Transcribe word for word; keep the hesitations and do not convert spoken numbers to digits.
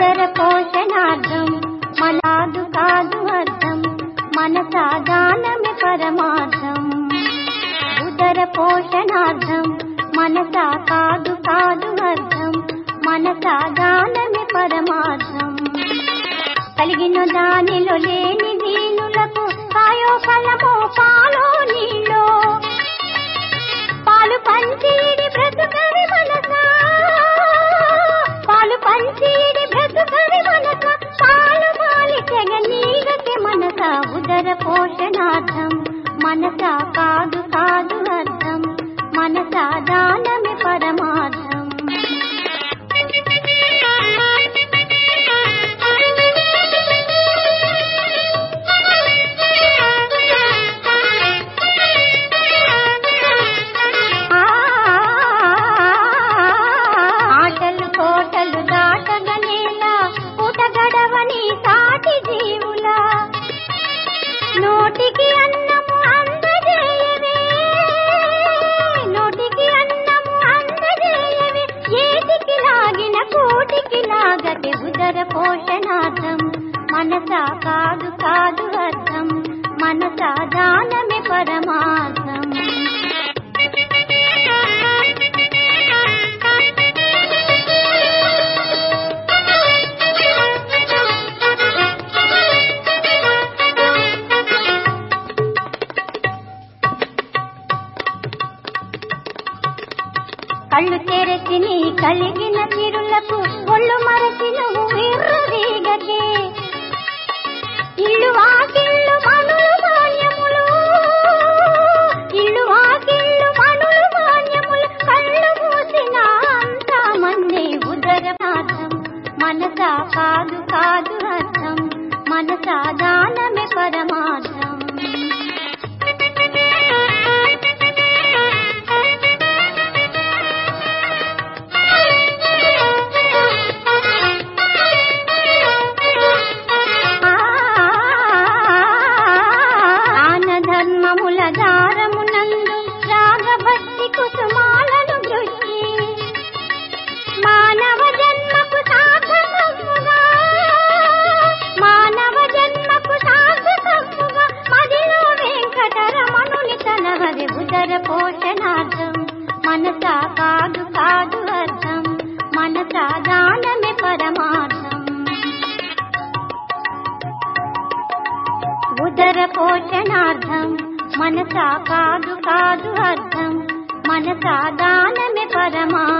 ఉదర పోషణార్థం మనాదు కాదు అర్థం మనసా దానమే పరమార్థం ఉదర పోషణార్థం మనసా కాదు కాదు అర్థం మనసా దానమే పరమార్థం కలిగిన దానిలో లేని దీనులకు కాయో ఫలమో పాలో నీళ్ళో పాలు పంచీడి బ్రతుకరి మనసా పాలు పంచీడి బ్రతుకరి మనసా పాలు మాలి తెగ నీగకి మనసా ఉదర పోషణార్థం మనసా కాదు కాదు అర్థం మనసా దానమే పరమార్థం నోటికి అన్నము అందజేయవే నోటికి అన్నము అందజేయవే ఏటికి లాగిన కోటికి లాగతే ఉదర పోషణార్థం మనసా కాదు కాదు అర్థం మనసా దానమే పరమార్థం కళ్ళు తెరచి నీ కలిగిన తిరులకు ఒళ్ళు మరచి నువ్వు విర్రవీగకే ఇల్లు వాకిళ్ళు మనులు మాన్యములు ఇల్లు వాకిళ్ళు మనులు మాన్యములు కళ్ళు మూసిన అంతా మంది ఉదరనాథం మనసా కాదు కాదు అర్థం మనసా దానమే పరమార్థం ధర్మముల దారమునందు రాగభక్తి కుసుమాలను దృష్టి మానవ జన్మకు సార్థకముగా మానవ జన్మకు సార్థకముగా మదిలో వెంకటరమణుని తనహరి ఉదర పోషణార్థం మనసా కాదు కాదు అర్థం మనసా దానమే పరమార్థం ఉదర పోషణార్థం మనసా కాదు కాదు అర్థం మనసా దానమే పరమార్థం